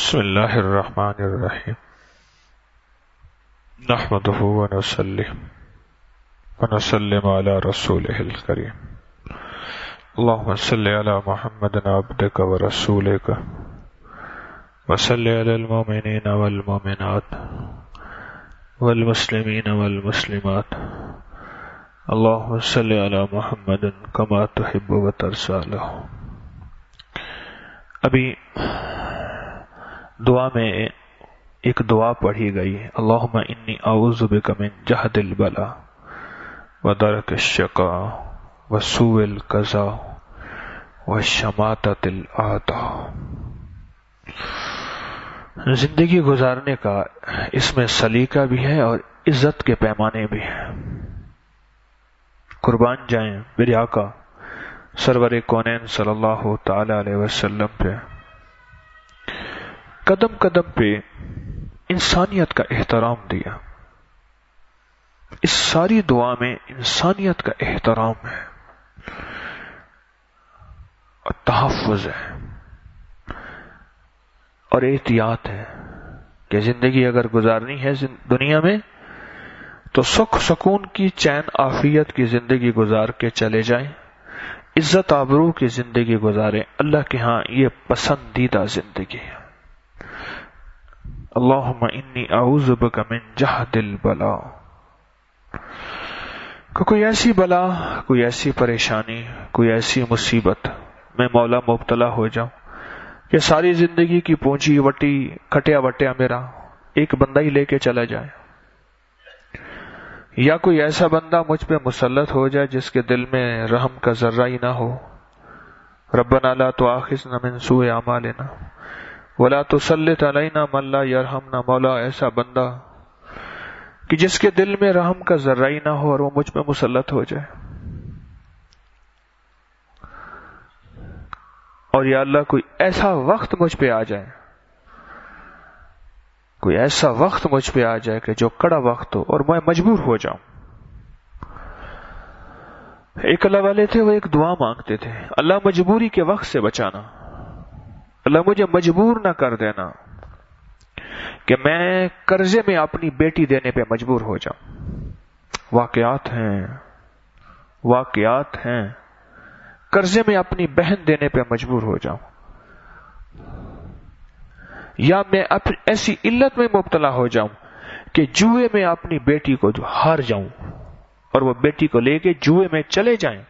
بسم اللہ الرحمن الرحیم نحمده ونصلی ونسلم علی رسولہ الکریم اللہم صلی علی محمد عبدک ورسولک وصلی علی المؤمنین والمؤمنات والمسلمین والمسلمات اللہم صلی علی محمد کما تحب وترضی لہ۔ ابھی دعا میں ایک دعا پڑھی گئی ہے، اللہم انی اعوذ بک من جہد البلاء ودرک الشقاء وسوء القضاء وشماتۃ الاعداء۔ زندگی گزارنے کا اس میں سلیقہ بھی ہے اور عزت کے پیمانے بھی ہیں۔ قربان جائیں میرے آقا سرور کونین صلی اللہ تعالی علیہ وسلم پہ، قدم قدم پہ انسانیت کا احترام دیا۔ اس ساری دعا میں انسانیت کا احترام ہے اور تحفظ ہے اور احتیاط ہے کہ زندگی اگر گزارنی ہے دنیا میں تو سکھ سکون کی چین عافیت کی زندگی گزار کے چلے جائیں، عزت آبرو کی زندگی گزاریں۔ اللہ کے ہاں یہ پسندیدہ زندگی ہے۔ اللہم انی اعوذ بک من جہد البلاء، کہ کوئی ایسی بلا، کوئی ایسی پریشانی، کوئی ایسی مصیبت میں مولا مبتلا ہو جاؤں کہ ساری زندگی کی پونجی وٹی کھٹیا وٹیا میرا ایک بندہ ہی لے کے چلا جائے، یا کوئی ایسا بندہ مجھ پہ مسلط ہو جائے جس کے دل میں رحم کا ذرہ ہی نہ ہو۔ ربنا لا تؤاخذنا من سوء اعمالنا ولا تسلط علینا من لا یرحمنا۔ مولا ایسا بندہ کہ جس کے دل میں رحم کا ذرہ ہی نہ ہو اور وہ مجھ پہ مسلط ہو جائے، اور یا اللہ کوئی ایسا وقت مجھ پہ آ جائے، کوئی ایسا وقت مجھ پہ آ جائے کہ جو کڑا وقت ہو اور میں مجبور ہو جاؤں۔ ایک اللہ والے تھے، وہ ایک دعا مانگتے تھے، اللہ مجبوری کے وقت سے بچانا، اللہ مجھے مجبور نہ کر دینا کہ میں قرضے میں اپنی بیٹی دینے پہ مجبور ہو جاؤں۔ واقعات ہیں قرضے میں اپنی بہن دینے پہ مجبور ہو جاؤں، یا میں ایسی علت میں مبتلا ہو جاؤں کہ جوئے میں اپنی بیٹی کو جو ہار جاؤں اور وہ بیٹی کو لے کے جوئے میں چلے جائیں۔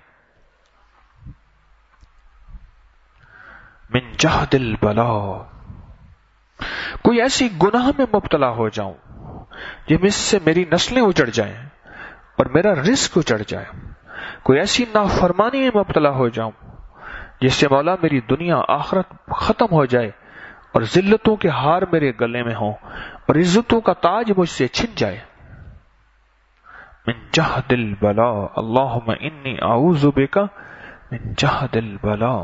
من جہد البلاء، کوئی ایسی گناہ میں مبتلا ہو جاؤں جس سے میری نسلیں اجڑ جائیں اور میرا رزق اجڑ جائے، کوئی ایسی نافرمانی میں مبتلا ہو جاؤں جس سے مولا میری دنیا آخرت ختم ہو جائے اور ذلتوں کے ہار میرے گلے میں ہوں اور عزتوں کا تاج مجھ سے چھن جائے۔ من جہد البلاء، اللہم انی اعوذ بک من جہد البلاء۔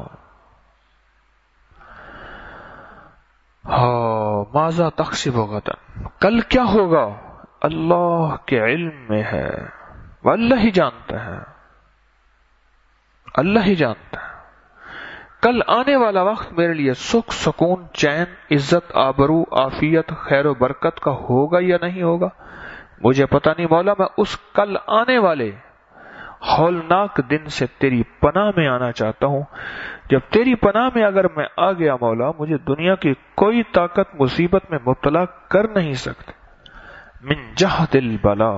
ماذا تکسب غدا، کل کیا ہوگا اللہ کے علم میں ہے، وہ اللہ ہی جانتا ہے، اللہ ہی جانتا ہے۔ کل آنے والا وقت میرے لیے سکھ سکون چین عزت آبرو عافیت خیر و برکت کا ہوگا یا نہیں ہوگا مجھے پتہ نہیں مولا۔ میں اس کل آنے والے ہولناک دن سے تیری پناہ میں آنا چاہتا ہوں۔ جب تیری پناہ میں اگر میں آ گیا مولا، مجھے دنیا کی کوئی طاقت مصیبت میں مبتلا کر نہیں سکتی۔ من جہد البلاء،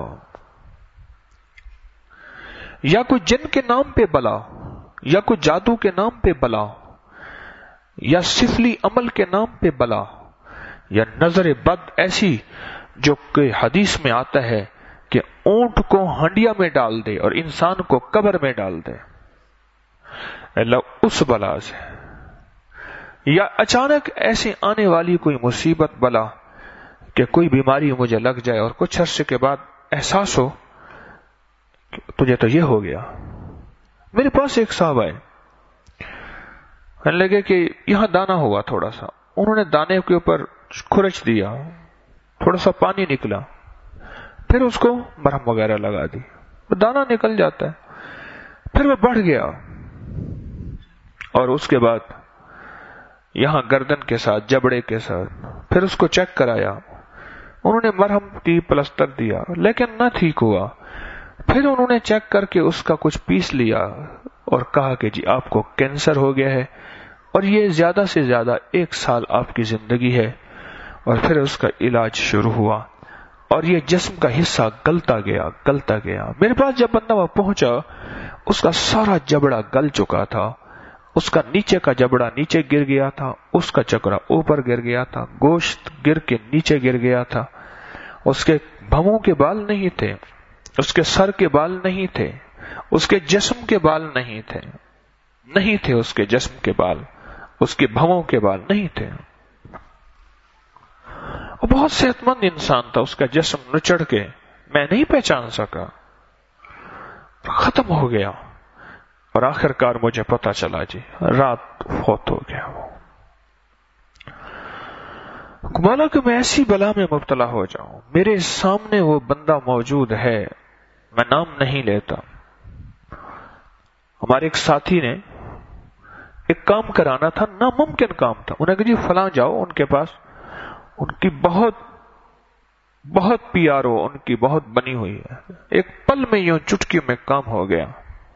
یا کوئی جن کے نام پہ بلا، یا کوئی جادو کے نام پہ بلا، یا سفلی عمل کے نام پہ بلا، یا نظر بد ایسی جو کہ حدیث میں آتا ہے کہ اونٹ کو ہنڈیا میں ڈال دے اور انسان کو قبر میں ڈال دے، اللہ اس بلا سے، یا اچانک ایسے آنے والی کوئی مصیبت بلا کہ کوئی بیماری مجھے لگ جائے اور کچھ عرصے کے بعد احساس ہو کہ تجھے تو یہ ہو گیا۔ میرے پاس ایک صاحب آئے، کہنے لگے کہ یہاں دانا ہوا تھوڑا سا، انہوں نے دانے کے اوپر کھرچ دیا، تھوڑا سا پانی نکلا، پھر اس کو مرہم وغیرہ لگا دی، دانا نکل جاتا ہے، پھر وہ بڑھ گیا، اور اس کے بعد یہاں گردن کے ساتھ جبڑے کے ساتھ پھر اس کو چیک کرایا، انہوں نے مرہم دی، پلسٹر دیا، لیکن نہ ٹھیک ہوا۔ پھر انہوں نے چیک کر کے اس کا کچھ پیس لیا اور کہا کہ جی آپ کو کینسر ہو گیا ہے اور یہ زیادہ سے زیادہ 1 سال آپ کی زندگی ہے۔ اور پھر اس کا علاج شروع ہوا اور یہ جسم کا حصہ گلتا گیا۔ میرے پاس جب بندہ وہاں پہنچا، اس کا سارا جبڑا گل چکا تھا، اس کا نیچے کا جبڑا نیچے گر گیا تھا، اس کا چکرا اوپر گر گیا تھا، گوشت گر کے نیچے گر گیا تھا، اس کے بھووں کے بال نہیں تھے، اس کے سر کے بال نہیں تھے، اس کے جسم کے بال نہیں تھے اس کے جسم کے بال، اس کے بھووں کے بال نہیں تھے۔ وہ بہت صحت مند انسان تھا، اس کا جسم نچڑ کے میں نہیں پہچان سکا، ختم ہو گیا۔ اور آخر کار مجھے پتا چلا جی رات فوت ہو گیا۔ وہ مولا کہ میں ایسی بلا میں مبتلا ہو جاؤں، میرے سامنے وہ بندہ موجود ہے، میں نام نہیں لیتا۔ ہمارے ایک ساتھی نے ایک کام کرانا تھا، ناممکن کام تھا، انہیں کہا جی فلاں جاؤ ان کے پاس، ان کی بہت پی آر او ان کی بہت بنی ہوئی ہے، ایک پل میں یوں چٹکی میں کام ہو گیا۔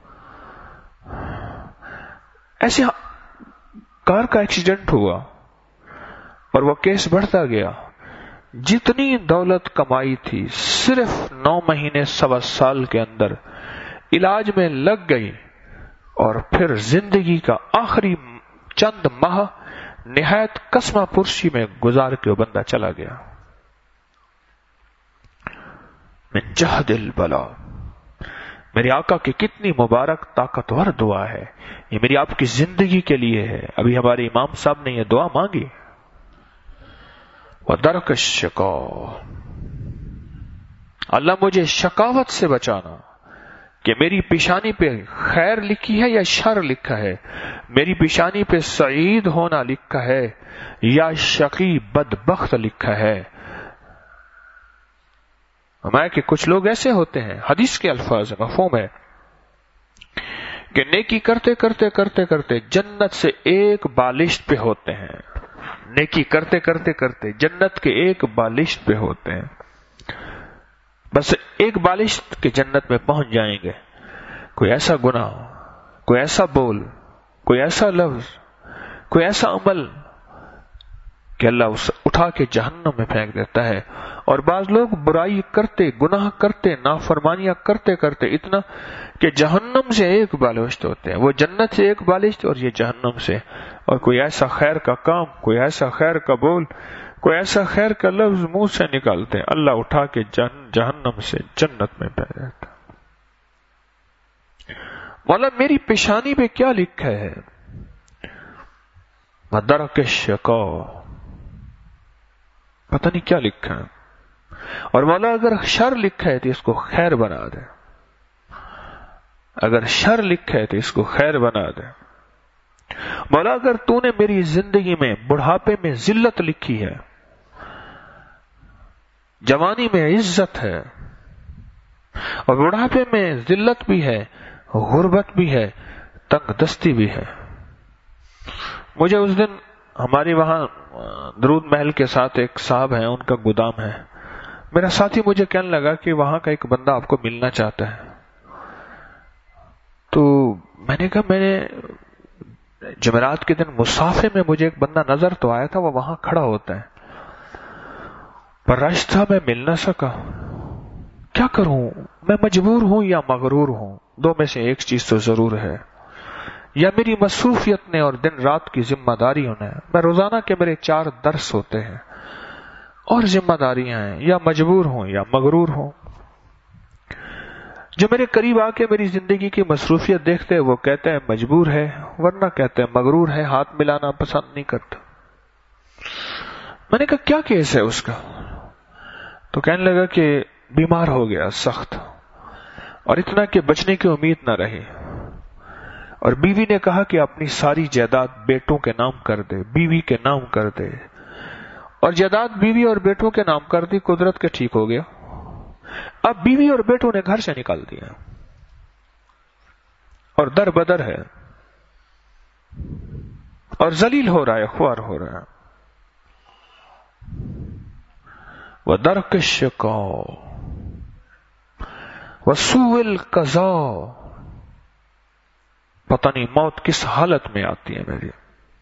ایسے کار کا ایکسیڈنٹ ہوا اور وہ کیس بڑھتا گیا، جتنی دولت کمائی تھی صرف 9 مہینے 1.25 سال کے اندر علاج میں لگ گئی، اور پھر زندگی کا آخری چند ماہ نہایت قسمہ پرسی میں گزار کے وہ بندہ چلا گیا۔ من جہد البلا، میرے آقا کی کتنی مبارک طاقتور دعا ہے، یہ میری آپ کی زندگی کے لیے ہے۔ ابھی ہمارے امام صاحب نے یہ دعا مانگی، وَدَرْكَ الشَّقَاءِ، اللہ مجھے شقاوت سے بچانا، کہ میری پیشانی پہ خیر لکھی ہے یا شر لکھا ہے، میری پیشانی پہ سعید ہونا لکھا ہے یا شقی بدبخت لکھا ہے۔ ہمارے کہ کچھ لوگ ایسے ہوتے ہیں، حدیث کے الفاظ مفہوم ہے کہ نیکی کرتے کرتے جنت سے ایک بالشت پہ ہوتے ہیں، نیکی کرتے کرتے جنت کے ایک بالشت پہ ہوتے ہیں، بس ایک بالشت کے جنت میں پہنچ جائیں گے۔ کوئی ایسا گناہ، کوئی ایسا بول، کوئی ایسا لفظ، کوئی ایسا عمل کہ اللہ اسے اٹھا کے جہنم میں پھینک دیتا ہے۔ اور بعض لوگ برائی کرتے، گناہ کرتے، نافرمانیاں کرتے اتنا کہ جہنم سے ایک بالشت ہوتے ہیں، وہ جنت سے ایک بالشت اور یہ جہنم سے۔ اور کوئی ایسا خیر کا کام، کوئی ایسا خیر کا بول، کوئی ایسا خیر کا لفظ منہ سے نکالتے ہیں، اللہ اٹھا کے جہنم سے جنت میں پھینک دیتا ہے۔ مولا میری پیشانی پہ کیا لکھا ہے؟ وَدَرْكَ الشَّقَاءِ، پتہ نہیں کیا لکھا ہے۔ اور مولا اگر شر لکھا ہے تو اس کو خیر بنا دے، اگر شر لکھا ہے تو اس کو خیر بنا دے۔ مولا اگر تو نے میری زندگی میں بڑھاپے میں ذلت لکھی ہے، جوانی میں عزت ہے، اور بڑھاپے میں ذلت بھی ہے، غربت بھی ہے، تنگ دستی بھی ہے۔ مجھے اس دن ہماری وہاں درود محل کے ساتھ ایک صاحب ہیں، ان کا گودام ہے، میرا ساتھی مجھے کہنے لگا کہ وہاں کا ایک بندہ آپ کو ملنا چاہتا ہے۔ تو میں نے کہا، میں نے جمعرات کے دن مسافے میں مجھے ایک بندہ نظر تو آیا تھا، وہ وہاں کھڑا ہوتا ہے، پر راستہ میں مل نہ سکا، کیا کروں؟ میں مجبور ہوں یا مغرور ہوں، دو میں سے ایک چیز تو ضرور ہے، یا میری مصروفیت نے اور دن رات کی ذمہ داریوں نے، میں روزانہ کے میرے 4 درس ہوتے ہیں اور ذمہ داریاں ہیں، یا مجبور ہوں یا مغرور ہوں۔ جو میرے قریب آ کے میری زندگی کی مصروفیت دیکھتے ہیں وہ کہتے ہیں مجبور ہے، ورنہ کہتے ہیں مغرور ہے، ہاتھ ملانا پسند نہیں کرتا۔ میں نے کہا کیا کیس ہے اس کا؟ تو کہنے لگا کہ بیمار ہو گیا سخت، اور اتنا کہ بچنے کی امید نہ رہی، اور بیوی نے کہا کہ اپنی ساری جائیداد بیٹوں کے نام کر دے، بیوی کے نام کر دے، اور جائیداد بیوی اور بیٹوں کے نام کر دی، قدرت کے ٹھیک ہو گیا۔ اب بیوی اور بیٹوں نے گھر سے نکال دیا اور در بدر ہے اور ذلیل ہو رہا ہے، خوار ہو رہا ہے۔ ودرک الشقاء وسوء القضاء. پتہ نہیں موت کس حالت میں آتی ہے میری،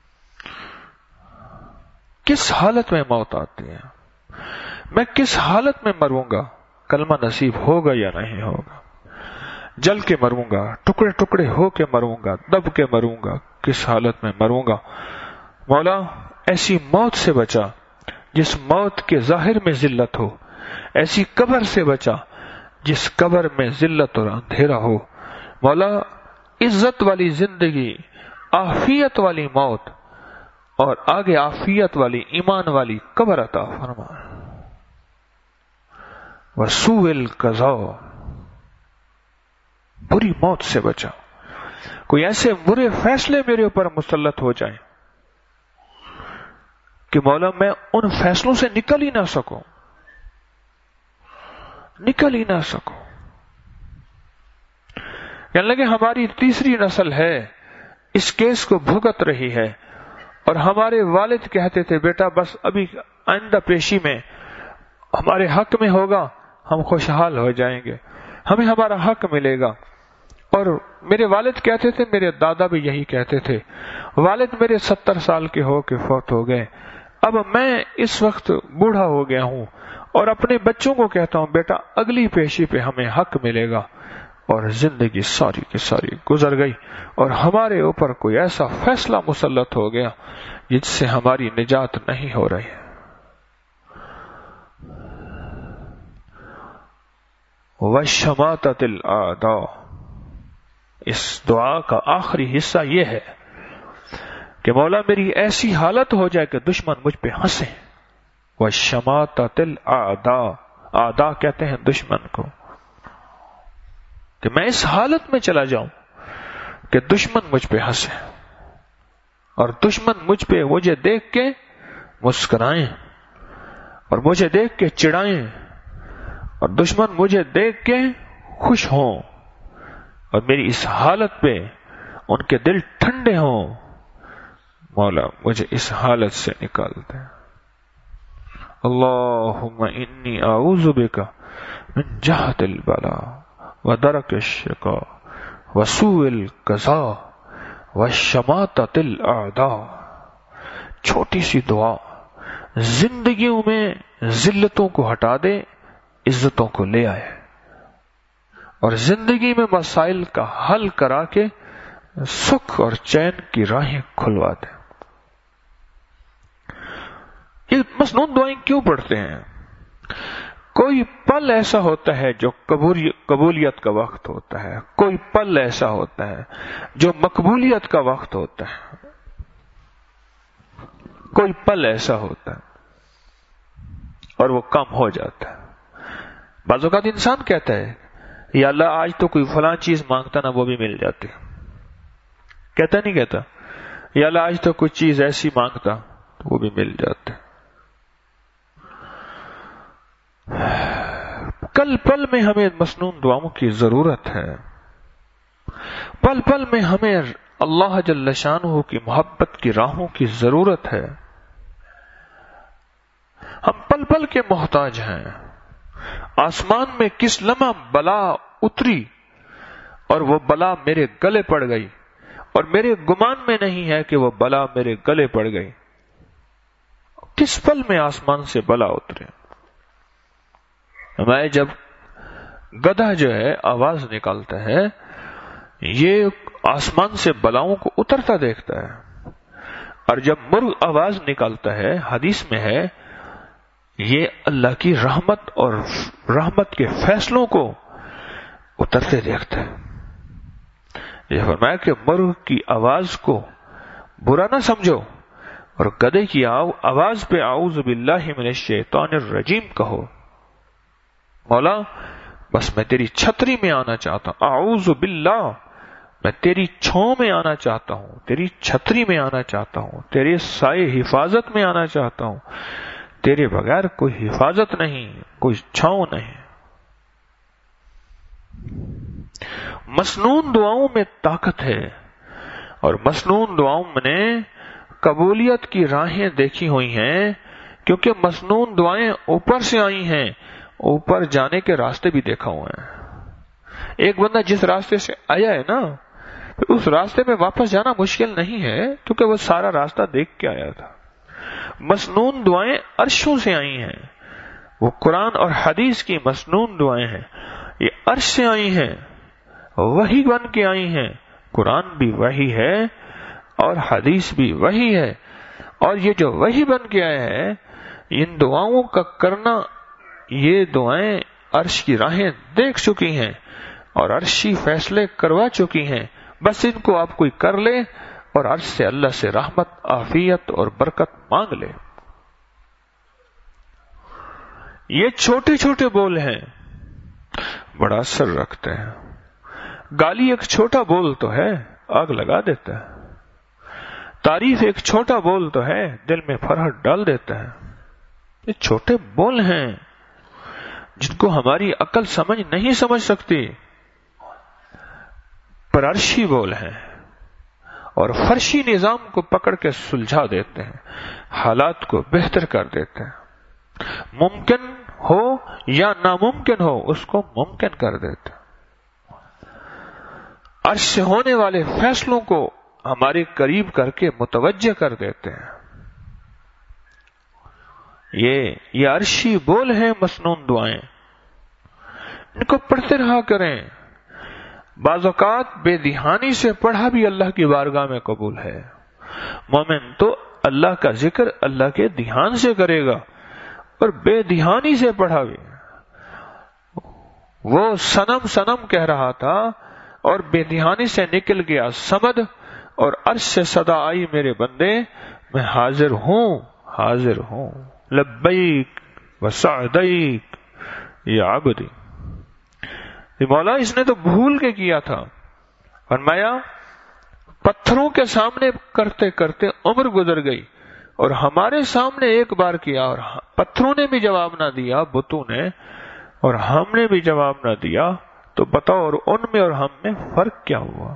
کس حالت میں موت آتی ہے، میں کس حالت میں مروں گا، کلمہ نصیب ہوگا یا نہیں ہوگا، جل کے مروں گا، ٹکڑے ٹکڑے ہو کے مروں گا، دب کے مروں گا، کس حالت میں مروں گا. مولا ایسی موت سے بچا جس موت کے ظاہر میں ذلت ہو، ایسی قبر سے بچا جس قبر میں ذلت اور اندھیرا ہو. مولا عزت والی زندگی، عافیت والی موت اور آگے عافیت والی ایمان والی قبر عطا فرما. وسوء القضاء، بری موت سے بچا. کوئی ایسے برے فیصلے میرے اوپر مسلط ہو جائیں کہ مولا میں ان فیصلوں سے نکل ہی نہ سکوں، نکل ہی نہ سکوں. کہنے لگے ہماری تیسری نسل ہے اس کیس کو بھگت رہی ہے، اور ہمارے والد کہتے تھے بیٹا بس ابھی آئندہ پیشی میں ہمارے حق میں ہوگا ہم خوشحال ہو جائیں گے، ہمیں ہمارا حق ملے گا. اور میرے والد کہتے تھے، میرے دادا بھی یہی کہتے تھے. والد میرے 70 سال کے ہو کے فوت ہو گئے، اب میں اس وقت بوڑھا ہو گیا ہوں اور اپنے بچوں کو کہتا ہوں بیٹا اگلی پیشی پہ ہمیں حق ملے گا. اور زندگی ساری کی ساری گزر گئی اور ہمارے اوپر کوئی ایسا فیصلہ مسلط ہو گیا جس سے ہماری نجات نہیں ہو رہی. وَشَمَاتَةِ الْأَعْدَاءِ، اس دعا کا آخری حصہ یہ ہے کہ مولا میری ایسی حالت ہو جائے کہ دشمن مجھ پہ ہنسے. وَشَمَاتَةِ الْأَعْدَاءِ، اعداء کہتے ہیں دشمن کو، کہ میں اس حالت میں چلا جاؤں کہ دشمن مجھ پہ ہنسے اور دشمن مجھے دیکھ کے مسکرائیں اور مجھے دیکھ کے چڑھائیں اور دشمن مجھے دیکھ کے خوش ہوں اور میری اس حالت پہ ان کے دل ٹھنڈے ہوں. مولا مجھے اس حالت سے نکال دے. اللہم انی اعوذ بک من جہد البلاء ودرک الشقاء وسوء القضاء وشماتۃ الاعداء. چھوٹی سی دعا زندگیوں میں ذلتوں کو ہٹا دے، عزتوں کو لے آئے اور زندگی میں مسائل کا حل کرا کے سکھ اور چین کی راہیں کھلوا دے. یہ مسنون دعائیں کیوں پڑھتے ہیں؟ کوئی پل ایسا ہوتا ہے جو قبولیت کا وقت ہوتا ہے، کوئی پل ایسا ہوتا ہے جو مقبولیت کا وقت ہوتا ہے، کوئی پل ایسا ہوتا ہے اور وہ کم ہو جاتا ہے. بعض اوقات انسان کہتا ہے یا اللہ آج تو کوئی فلاں چیز مانگتا نا وہ بھی مل جاتی، کہتا نہیں کہتا یا اللہ آج تو کوئی چیز ایسی مانگتا تو وہ بھی مل جاتے. کل پل میں ہمیں مسنون دعاؤں کی ضرورت ہے، پل پل میں ہمیں اللہ جل شانہ کی محبت کی راہوں کی ضرورت ہے. ہم پل پل کے محتاج ہیں. آسمان میں کس لمحہ بلا اتری اور وہ بلا میرے گلے پڑ گئی اور میرے گمان میں نہیں ہے کہ وہ بلا میرے گلے پڑ گئی. کس پل میں آسمان سے بلا اترے؟ میں جب گدھا جو ہے آواز نکالتا ہے یہ آسمان سے بلاؤں کو اترتا دیکھتا ہے، اور جب مرغ آواز نکالتا ہے حدیث میں ہے یہ اللہ کی رحمت اور رحمت کے فیصلوں کو اترتے دیکھتا ہے. یہ فرمایا کہ مرغ کی آواز کو برا نہ سمجھو اور گدھے کی آواز پہ اعوذ باللہ من الشیطان الرجیم کہو. مولا بس میں تیری چھتری میں آنا چاہتا ہوں، اعوذ باللہ میں تیری چھاؤں میں آنا چاہتا ہوں، تیری چھتری میں آنا چاہتا ہوں، تیرے سائے حفاظت میں آنا چاہتا ہوں. تیرے بغیر کوئی حفاظت نہیں، کوئی چھاؤں نہیں. مسنون دعاؤں میں طاقت ہے اور مسنون دعاؤں میں نے قبولیت کی راہیں دیکھی ہوئی ہیں کیونکہ مسنون دعائیں اوپر سے آئی ہیں، اوپر جانے کے راستے بھی دیکھا ہوئے ہیں۔ ایک بندہ جس راستے سے آیا ہے نا، اس راستے میں واپس جانا مشکل نہیں ہے، کیونکہ وہ سارا راستہ دیکھ کے آیا تھا۔ مسنون دعائیں عرشوں سے آئی ہیں، وہ قرآن اور حدیث کی مسنون دعائیں ہیں، یہ عرش سے آئی ہیں، وحی بن کے آئی ہیں۔ قرآن بھی وحی ہے اور حدیث بھی وحی ہے، اور یہ جو وحی بن کے آیا ہے، ان دعاؤں کا کرنا، یہ دعائیں عرش کی راہیں دیکھ چکی ہیں اور عرشی فیصلے کروا چکی ہیں، بس ان کو آپ کوئی کر لے اور عرش سے اللہ سے رحمت، عافیت اور برکت مانگ لے۔ یہ چھوٹے چھوٹے بول ہیں، بڑا اثر رکھتے ہیں۔ گالی ایک چھوٹا بول تو ہے، آگ لگا دیتا ہے۔ تعریف ایک چھوٹا بول تو ہے، دل میں فرحت ڈال دیتا ہے۔ یہ چھوٹے بول ہیں جن کو ہماری عقل سمجھ نہیں سمجھ سکتی، پر عرشی بول ہیں اور فرشی نظام کو پکڑ کے سلجھا دیتے ہیں، حالات کو بہتر کر دیتے ہیں۔ ممکن ہو یا ناممکن ہو، اس کو ممکن کر دیتے ہیں۔ عرش سے ہونے والے فیصلوں کو ہمارے قریب کر کے متوجہ کر دیتے ہیں۔ یہ عرشی بول ہیں مسنون دعائیں، ان کو پڑھتے رہا کریں۔ بعض اوقات بے دھیانی سے پڑھا بھی اللہ کی بارگاہ میں قبول ہے۔ مومن تو اللہ کا ذکر اللہ کے دھیان سے کرے گا، اور بے دھیانی سے پڑھا بھی۔ وہ صنم صنم کہہ رہا تھا اور بے دھیانی سے نکل گیا صمد، اور عرش سے صدا آئی میرے بندے، میں حاضر ہوں، حاضر ہوں، لبیک وسعدیک یا عبدی۔ مولا اس نے تو بھول کے کیا تھا، فرمایا پتھروں کے سامنے کرتے کرتے عمر گزر گئی، اور ہمارے سامنے ایک بار کیا اور پتھروں نے بھی جواب نہ دیا، بتوں نے، اور ہم نے بھی جواب نہ دیا، تو بتاؤ اور ان میں اور ہم میں فرق کیا ہوا؟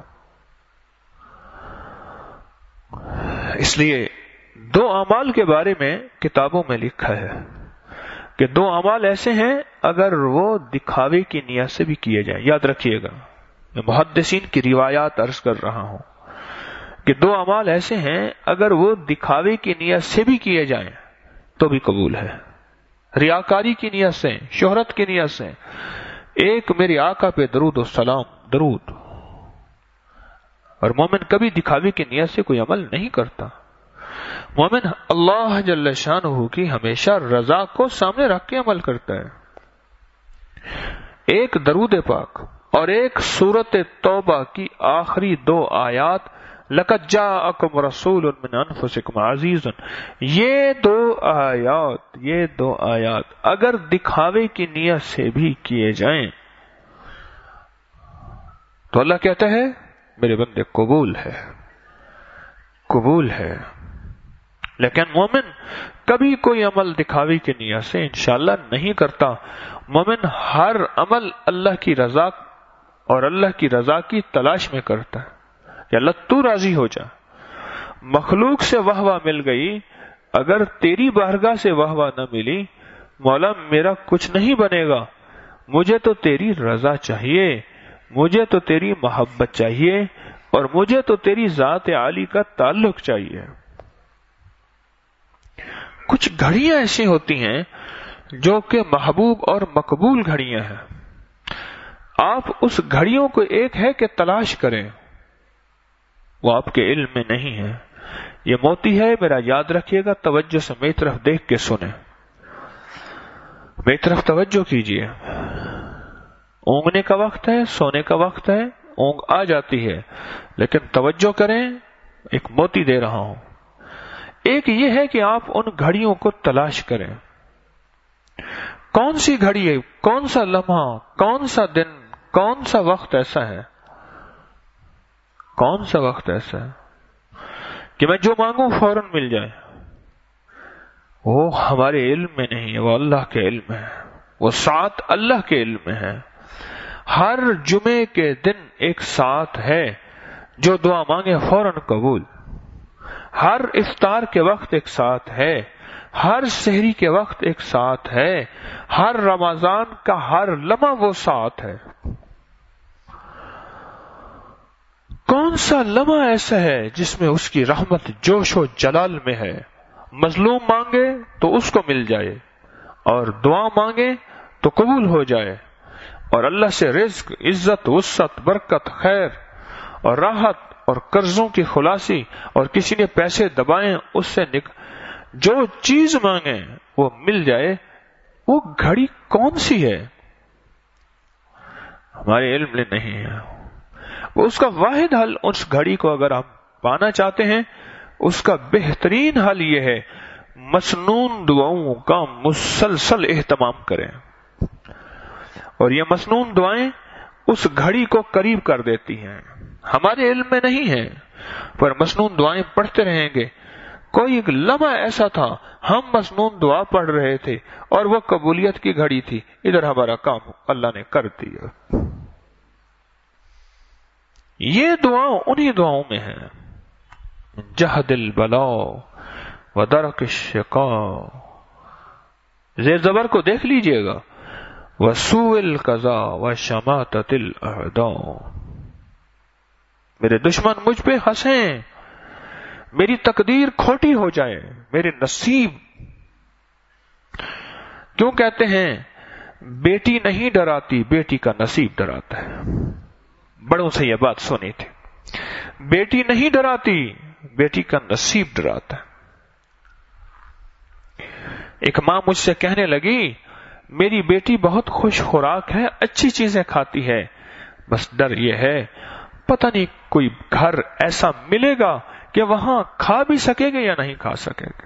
اس لیے دو اعمال کے بارے میں کتابوں میں لکھا ہے کہ دو اعمال ایسے ہیں اگر وہ دکھاوے کی نیت سے بھی کیے جائیں۔ یاد رکھیے گا، میں محدثین کی روایات عرض کر رہا ہوں کہ دو اعمال ایسے ہیں اگر وہ دکھاوے کی نیت سے بھی کیے جائیں تو بھی قبول ہے۔ ریاکاری کی نیت سے، شہرت کی نیت سے۔ ایک میرے آقا پہ درود و سلام، درود، اور مومن کبھی دکھاوے کی نیت سے کوئی عمل نہیں کرتا۔ مومن اللہ جل شانہ کی ہمیشہ رضا کو سامنے رکھ کے عمل کرتا ہے۔ ایک درود پاک اور ایک سورت توبہ کی آخری دو آیات، لَقَدْ جَاءَكُمْ رَسُولٌ مِّنْ أَنفُسِكُمْ عَزِيزٌ، یہ دو آیات اگر دکھاوے کی نیت سے بھی کیے جائیں تو اللہ کہتا ہے میرے بندے قبول ہے، قبول ہے۔ لیکن مومن کبھی کوئی عمل دکھاوے کی نیت سے انشاءاللہ نہیں کرتا۔ مومن ہر عمل اللہ کی رضا اور اللہ کی رضا کی تلاش میں کرتا ہے کہ اللہ تو راضی ہو جا۔ مخلوق سے واہ واہ مل گئی، اگر تیری بارگاہ سے واہ واہ نہ ملی، مولا میرا کچھ نہیں بنے گا، مجھے تو تیری رضا چاہیے، مجھے تو تیری محبت چاہیے، اور مجھے تو تیری ذات عالی کا تعلق چاہیے۔ کچھ گھڑیاں ایسی ہوتی ہیں جو کہ محبوب اور مقبول گھڑیاں ہیں، آپ اس گھڑیوں کو ایک ہے کہ تلاش کریں، وہ آپ کے علم میں نہیں ہے۔ یہ موتی ہے، میرا یاد رکھیے گا، توجہ سے میری طرف دیکھ کے سنیں، میری طرف توجہ کیجیے۔ اونگنے کا وقت ہے، سونے کا وقت ہے، اونگ آ جاتی ہے، لیکن توجہ کریں، ایک موتی دے رہا ہوں۔ ایک یہ ہے کہ آپ ان گھڑیوں کو تلاش کریں، کون سی گھڑی ہے، کون سا لمحہ، کون سا دن، کون سا وقت ایسا ہے، کون سا وقت ایسا ہے کہ میں جو مانگوں فوراً مل جائے۔ وہ ہمارے علم میں نہیں ہے، وہ اللہ کے علم میں ہے، وہ ساتھ اللہ کے علم میں ہے۔ ہر جمعے کے دن ایک ساتھ ہے، جو دعا مانگے فوراً قبول۔ ہر افطار کے وقت ایک ساتھ ہے، ہر سحری کے وقت ایک ساتھ ہے، ہر رمضان کا ہر لمحہ وہ ساتھ ہے۔ کون سا لمحہ ایسا ہے جس میں اس کی رحمت جوش و جلال میں ہے؟ مظلوم مانگے تو اس کو مل جائے، اور دعا مانگے تو قبول ہو جائے، اور اللہ سے رزق، عزت، وسعت، برکت، خیر اور راحت اور قرضوں کی خلاصی، اور کسی نے پیسے دبائیں اس سے جو چیز مانگے وہ مل جائے۔ وہ گھڑی کون سی ہے؟ ہمارے علم میں نہیں ہے۔ وہ اس کا واحد حل، اس گھڑی کو اگر ہم پانا چاہتے ہیں، اس کا بہترین حل یہ ہے مسنون دعاؤں کا مسلسل اہتمام کریں۔ اور یہ مسنون دعائیں اس گھڑی کو قریب کر دیتی ہیں۔ ہمارے علم میں نہیں ہے، پر مسنون دعائیں پڑھتے رہیں گے۔ کوئی ایک لمحہ ایسا تھا ہم مسنون دعا پڑھ رہے تھے اور وہ قبولیت کی گھڑی تھی، ادھر ہمارا کام اللہ نے کر دیا۔ یہ دعا انہی دعاؤں میں ہے، جہد البلاء و درک الشقاء، زیر زبر کو دیکھ لیجئے گا، وسوء القضاء و شماتۃ الاعداء۔ میرے دشمن مجھ پہ ہنسیں، میری تقدیر کھوٹی ہو جائے، میرے نصیب۔ کیوں کہتے ہیں بیٹی نہیں ڈراتی، بیٹی کا نصیب ڈراتا ہے؟ بڑوں سے یہ بات سنی تھی، بیٹی نہیں ڈراتی، بیٹی کا نصیب ڈراتا ہے۔ ایک ماں مجھ سے کہنے لگی میری بیٹی بہت خوش خوراک ہے، اچھی چیزیں کھاتی ہے، بس ڈر یہ ہے پتہ نہیں کوئی گھر ایسا ملے گا کہ وہاں کھا بھی سکے گا یا نہیں کھا سکے گا۔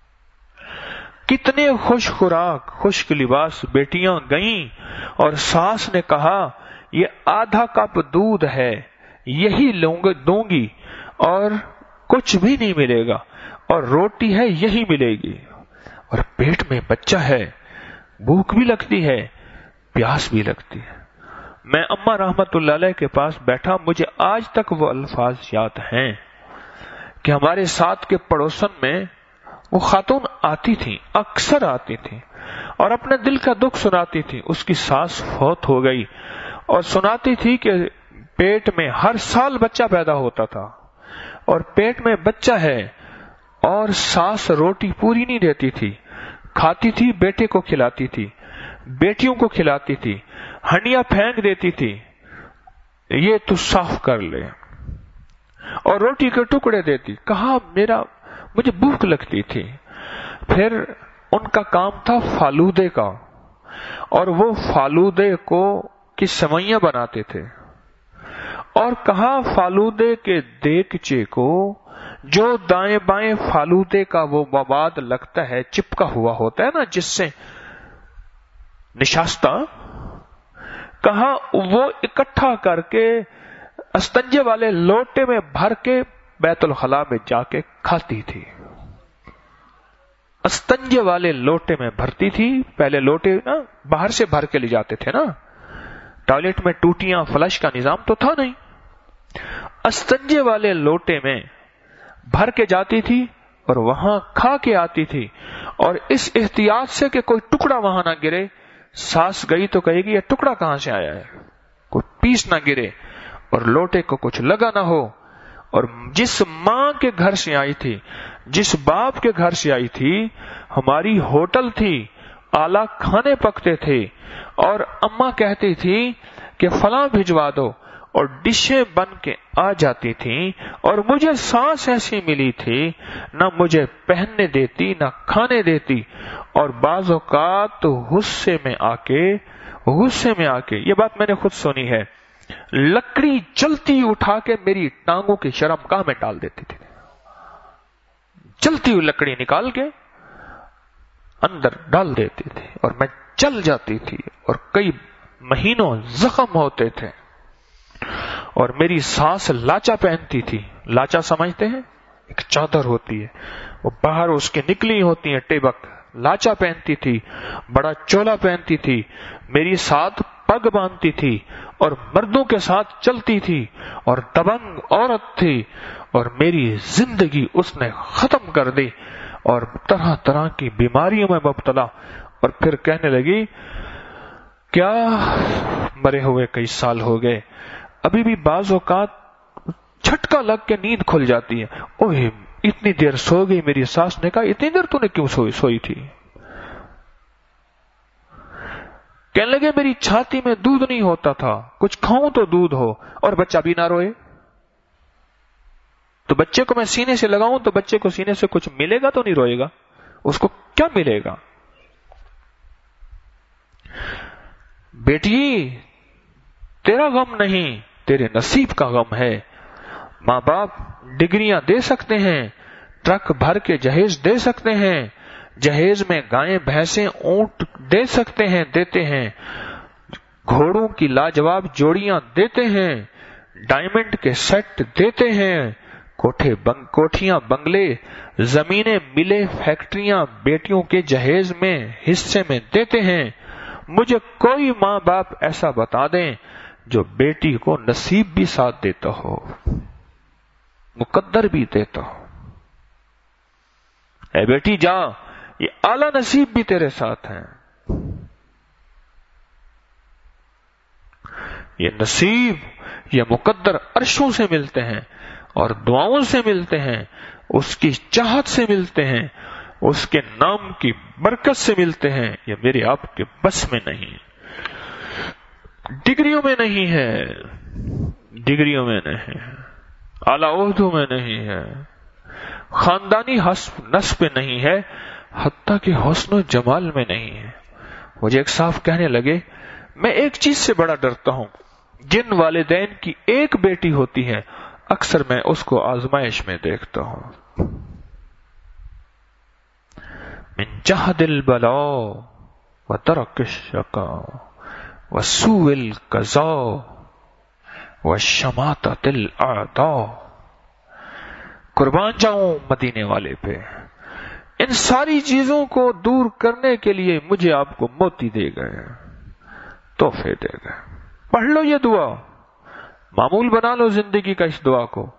کتنے خوش خوراک، خشک لباس بیٹیاں گئیں اور ساس نے کہا یہ آدھا کپ دودھ ہے، یہی دوں گی اور کچھ بھی نہیں ملے گا، اور روٹی ہے یہی ملے گی، اور پیٹ میں بچہ ہے، بھوک بھی لگتی ہے، پیاس بھی لگتی ہے۔ میں اماں رحمت اللہ علیہ کے پاس بیٹھا، مجھے آج تک وہ الفاظ یاد ہیں کہ ہمارے ساتھ کے پڑوسن میں وہ خاتون آتی تھی، اکثر آتی تھی، اور اپنے دل کا دکھ سناتی تھی۔ اس کی ساس فوت ہو گئی اور سناتی تھی کہ پیٹ میں ہر سال بچہ پیدا ہوتا تھا، اور پیٹ میں بچہ ہے، اور ساس روٹی پوری نہیں دیتی تھی، کھاتی تھی، بیٹے کو کھلاتی تھی، بیٹیوں کو کھلاتی تھی، ہنڈیاں پھینک دیتی تھی، یہ تو صاف کر لے، اور روٹی کے ٹکڑے دیتی۔ کہا مجھے بھوک لگتی تھی۔ پھر ان کا کام تھا فالودے کا، اور وہ فالودے کی سوئیاں بناتے تھے، اور کہا فالودے کے دیگچے کو جو دائیں بائیں فالودے کا وہ مواد لگتا ہے، چپکا ہوا ہوتا ہے نا جس سے نشاستہ، کہا وہ اکٹھا کر کے استنجے والے لوٹے میں بھر کے بیت الخلاء میں جا کے کھاتی تھی۔ استنجے والے لوٹے میں بھرتی تھی، پہلے لوٹے نا باہر سے بھر کے لے جاتے تھے نا، ٹوائلٹ میں ٹوٹیاں فلش کا نظام تو تھا نہیں، استنجے والے لوٹے میں بھر کے جاتی تھی اور وہاں کھا کے آتی تھی، اور اس احتیاط سے کہ کوئی ٹکڑا وہاں نہ گرے۔ ساس گئی تو کہے گی یہ ٹکڑا کہاں سے آیا ہے، کوئی پیس نہ گرے اور لوٹے کو کچھ لگا نہ ہو۔ اور جس ماں کے گھر سے آئی تھی، جس باپ کے گھر سے آئی تھی، ہماری ہوٹل تھی، اعلیٰ کھانے پکتے تھے، اور اماں کہتی تھی کہ فلاں بھجوا دو، اور ڈشیں بن کے آ جاتی تھیں، اور مجھے سانس ایسی ملی تھی نہ مجھے پہننے دیتی نہ کھانے دیتی، اور بعض اوقات غصے میں آ کے یہ بات میں نے خود سنی ہے، لکڑی جلتی اٹھا کے میری ٹانگوں کی شرمگاہ میں ڈال دیتی تھی، جلتی ہوئی لکڑی نکال کے اندر ڈال دیتی تھی، اور میں جل جاتی تھی، اور کئی مہینوں زخم ہوتے تھے۔ اور میری ساس لاچا پہنتی تھی، لاچا سمجھتے ہیں، ایک چادر ہوتی ہے، وہ باہر اس کے نکلی ہوتی ہیں ٹیبک، لاچا پہنتی تھی، بڑا چولا پہنتی تھی، میری ساتھ پگ باندھتی تھی، اور مردوں کے ساتھ چلتی تھی، اور دبنگ عورت تھی، اور میری زندگی اس نے ختم کر دی، اور طرح طرح کی بیماریوں میں مبتلا، اور پھر کہنے لگی کیا مرے ہوئے کئی سال ہو گئے، ابھی بھی بعض اوقات جھٹکا لگ کے نیند کھل جاتی ہے۔ اوہ اتنی دیر سو گئی، میری ساس نے کہا اتنی دیر تو نے کیوں سوئی تھی؟ کہنے لگے میری چھاتی میں دودھ نہیں ہوتا تھا، کچھ کھاؤں تو دودھ ہو اور بچہ بھی نہ روئے، تو بچے کو میں سینے سے لگاؤں تو بچے کو سینے سے کچھ ملے گا تو نہیں روئے گا، اس کو کیا ملے گا؟ بیٹی تیرا غم نہیں، تیرے نصیب کا غم ہے۔ ماں باپ ڈگریاں دے سکتے ہیں، ٹرک بھر کے جہیز دے سکتے ہیں، جہیز میں گائیں بھینسیں اونٹ دے سکتے ہیں، دیتے ہیں، گھوڑوں کی لاجواب جوڑیاں دیتے ہیں، ڈائمنڈ کے سیٹ دیتے ہیں، کوٹھیاں بنگلے زمینیں ملے فیکٹریاں بیٹیوں کے جہیز میں حصے میں دیتے ہیں۔ مجھے کوئی ماں باپ ایسا بتا دیں جو بیٹی کو نصیب بھی ساتھ دیتا ہو، مقدر بھی دیتا ہو۔ اے بیٹی جا، یہ اعلی نصیب بھی تیرے ساتھ ہیں، یہ نصیب یہ مقدر عرشوں سے ملتے ہیں اور دعاؤں سے ملتے ہیں، اس کی چاہت سے ملتے ہیں، اس کے نام کی برکت سے ملتے ہیں۔ یہ میرے آپ کے بس میں نہیں، ڈگریوں میں نہیں ہے، ڈگریوں میں نہیں ہے، اعلیٰ عہدوں میں نہیں ہے، خاندانی نسب پہ نہیں ہے، حتیٰ کہ حسن و جمال میں نہیں ہے۔ مجھے ایک صاحب کہنے لگے میں ایک چیز سے بڑا ڈرتا ہوں، جن والدین کی ایک بیٹی ہوتی ہے اکثر میں اس کو آزمائش میں دیکھتا ہوں۔ من جہد البلاء وترک الشقاء وسوء القضاء وشماتۃ الاعداء۔ قربان جاؤں مدینے والے پہ، ان ساری چیزوں کو دور کرنے کے لیے مجھے آپ کو موتی دے گئے، تحفے دے گئے۔ پڑھ لو یہ دعا، معمول بنا لو زندگی کا اس دعا کو۔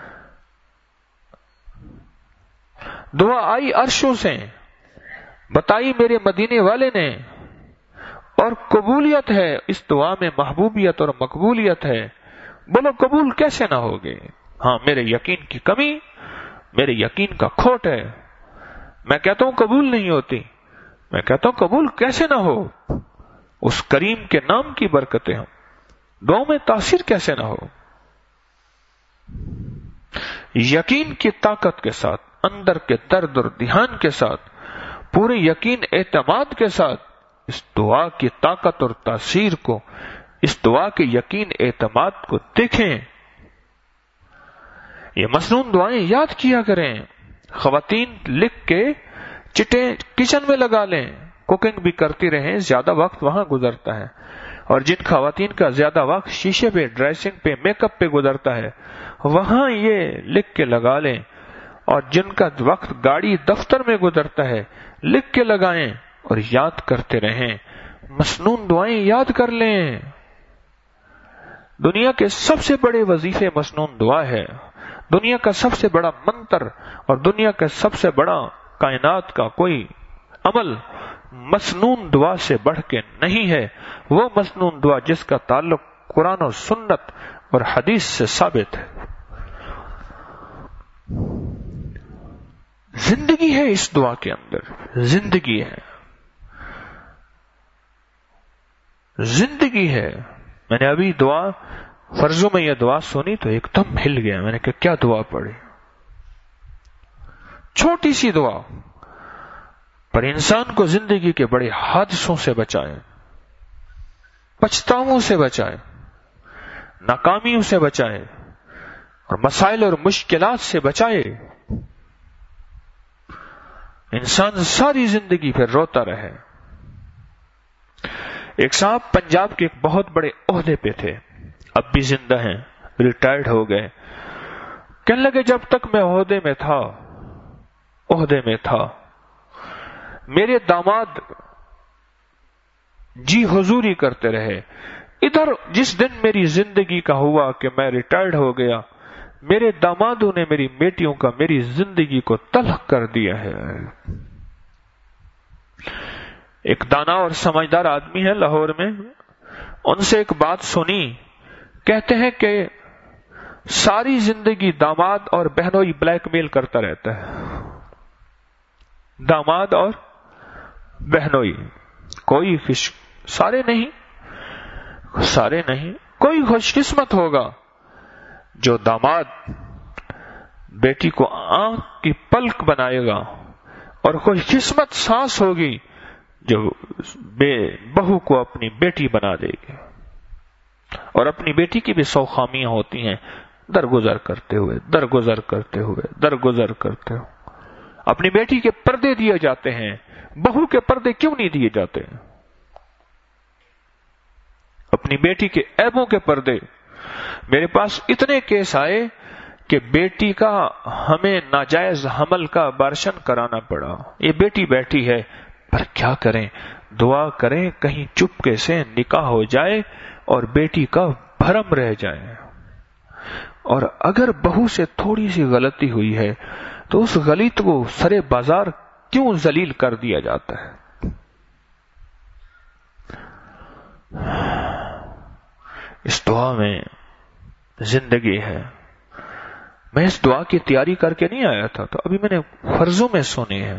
دعا آئی عرشوں سے، بتائی میرے مدینے والے نے، اور قبولیت ہے اس دعا میں، محبوبیت اور مقبولیت ہے۔ بولو قبول کیسے نہ ہوگے؟ ہاں میرے یقین کی کمی، میرے یقین کا کھوٹ ہے۔ میں کہتا ہوں قبول نہیں ہوتی، میں کہتا ہوں قبول کیسے نہ ہو؟ اس کریم کے نام کی برکتیں ہوں، دعاؤں میں تاثیر کیسے نہ ہو؟ یقین کی طاقت کے ساتھ، اندر کے درد اور دھیان کے ساتھ، پورے یقین اعتماد کے ساتھ اس دعا کی طاقت اور تاثیر کو، اس دعا کے یقین اعتماد کو دیکھیں۔ یہ مسنون دعائیں یاد کیا کریں، خواتین لکھ کے چٹیں کچن میں لگا لیں، کوکنگ بھی کرتی رہیں، زیادہ وقت وہاں گزرتا ہے، اور جن خواتین کا زیادہ وقت شیشے پہ، ڈریسنگ پہ، میک اپ پہ گزرتا ہے، وہاں یہ لکھ کے لگا لیں، اور جن کا وقت گاڑی دفتر میں گزرتا ہے لکھ کے لگائیں اور یاد کرتے رہیں، مسنون دعائیں یاد کر لیں۔ دنیا کے سب سے بڑے وظیفے مسنون دعا ہے، دنیا کا سب سے بڑا منتر اور دنیا کا سب سے بڑا کائنات کا کوئی عمل مسنون دعا سے بڑھ کے نہیں ہے۔ وہ مسنون دعا جس کا تعلق قرآن و سنت اور حدیث سے ثابت ہے۔ زندگی ہے اس دعا کے اندر، زندگی ہے، زندگی ہے۔ میں نے ابھی دعا فرضوں میں یہ دعا سنی تو ایک دم ہل گیا، میں نے کہا کیا دعا پڑھی؟ چھوٹی سی دعا پر انسان کو زندگی کے بڑے حادثوں سے بچائے، پچھتاووں سے بچائے، ناکامیوں سے بچائے، اور مسائل اور مشکلات سے بچائے۔ انسان ساری زندگی پھر روتا رہے۔ ایک صاحب پنجاب کے ایک بہت بڑے عہدے پہ تھے، اب بھی زندہ ہیں، ریٹائرڈ ہو گئے۔ کہنے لگے جب تک میں عہدے میں تھا میرے داماد جی حضوری کرتے رہے، ادھر جس دن میری زندگی کا ہوا کہ میں ریٹائرڈ ہو گیا، میرے دامادوں نے میری بیٹیوں کا میری زندگی کو تلخ کر دیا ہے۔ ایک دانا اور سمجھدار آدمی ہے لاہور میں، ان سے ایک بات سنی، کہتے ہیں کہ ساری زندگی داماد اور بہنوئی بلیک میل کرتا رہتا ہے، داماد اور بہنوئی، کوئی سارے نہیں، کوئی خوش قسمت ہوگا جو داماد بیٹی کو آنکھ کی پلک بنائے گا، اور خوش قسمت ساس ہوگی جو بہو کو اپنی بیٹی بنا دے گی۔ اور اپنی بیٹی کی بھی 100 خامیاں ہوتی ہیں، درگزر کرتے ہوئے اپنی بیٹی کے پردے دیے جاتے ہیں، بہو کے پردے کیوں نہیں دیے جاتے؟ اپنی بیٹی کے عیبوں کے پردے۔ میرے پاس اتنے کیس آئے کہ بیٹی کا ہمیں ناجائز حمل کا ابارشن کرانا پڑا، یہ بیٹی بیٹھی ہے، پر کیا کریں؟ دعا کریں کہیں چپکے سے نکاح ہو جائے اور بیٹی کا بھرم رہ جائے۔ اور اگر بہو سے تھوڑی سی غلطی ہوئی ہے تو اس غلط کو سرے بازار کیوں ذلیل کر دیا جاتا ہے؟ اس دعا میں زندگی ہے۔ میں اس دعا کی تیاری کر کے نہیں آیا تھا، تو ابھی میں نے فرضوں میں سنی ہے،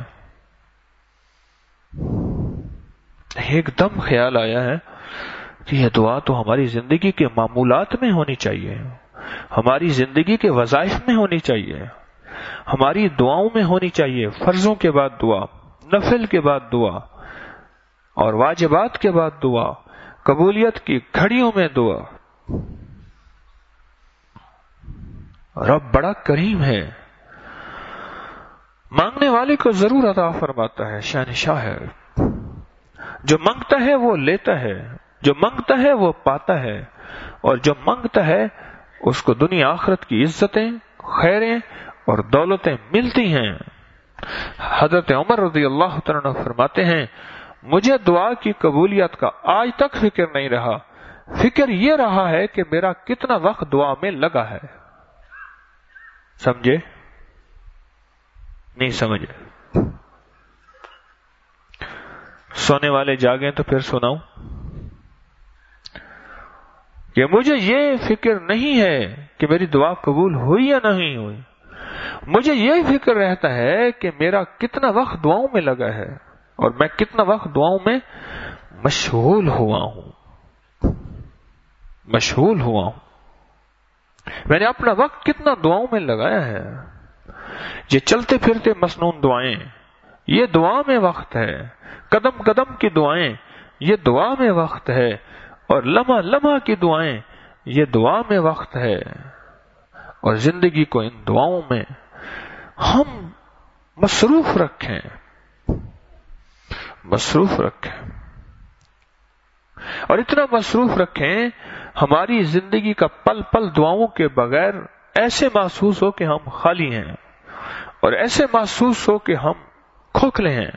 ایک دم خیال آیا ہے کہ یہ دعا تو ہماری زندگی کے معمولات میں ہونی چاہیے، ہماری زندگی کے وظائف میں ہونی چاہیے، ہماری دعاؤں میں ہونی چاہیے۔ فرضوں کے بعد دعا، نفل کے بعد دعا، اور واجبات کے بعد دعا، قبولیت کی گھڑیوں میں دعا۔ رب بڑا کریم ہے، مانگنے والے کو ضرور عطا فرماتا ہے، شہنشاہ ہے۔ جو مانگتا ہے وہ لیتا ہے، جو مانگتا ہے وہ پاتا ہے، اور جو مانگتا ہے اس کو دنیا آخرت کی عزتیں، خیریں اور دولتیں ملتی ہیں۔ حضرت عمر رضی اللہ تعالیٰ عنہ فرماتے ہیں، مجھے دعا کی قبولیت کا آج تک فکر نہیں رہا، فکر یہ رہا ہے کہ میرا کتنا وقت دعا میں لگا ہے۔ سمجھے؟ نہیں سمجھے؟ سونے والے جاگیں تو پھر سناؤں کہ مجھے یہ فکر نہیں ہے کہ میری دعا قبول ہوئی یا نہیں ہوئی، مجھے یہ فکر رہتا ہے کہ میرا کتنا وقت دعاؤں میں لگا ہے، اور میں کتنا وقت دعاؤں میں مشغول ہوا ہوں۔ میں نے اپنا وقت کتنا دعاؤں میں لگایا ہے۔ یہ چلتے پھرتے مسنون دعائیں، یہ دعا میں وقت ہے، قدم قدم کی دعائیں، یہ دعا میں وقت ہے، اور لمحہ لمحہ کی دعائیں، یہ دعا میں وقت ہے۔ اور زندگی کو ان دعاؤں میں ہم مصروف رکھیں، اور اتنا مصروف رکھیں ہماری زندگی کا پل پل دعاؤں کے بغیر ایسے محسوس ہو کہ ہم خالی ہیں، اور ایسے محسوس ہو کہ ہم کھوکھلے ہیں،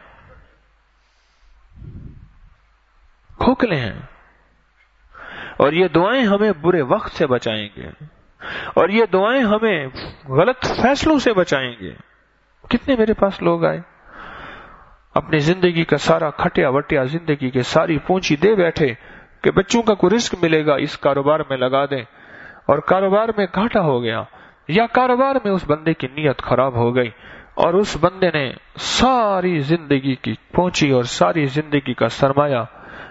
اور یہ دعائیں ہمیں برے وقت سے بچائیں گے، اور یہ دعائیں ہمیں غلط فیصلوں سے بچائیں گے۔ کتنے میرے پاس لوگ آئے اپنی زندگی کا سارا کھٹیا وٹیا، زندگی کے ساری پونچی دے بیٹھے کہ بچوں کا کوئی رزق ملے گا اس کاروبار میں لگا دیں، اور کاروبار میں گھاٹا ہو گیا، یا کاروبار میں اس بندے کی نیت خراب ہو گئی، اور اس بندے نے ساری زندگی کی پونچی اور ساری زندگی کا سرمایہ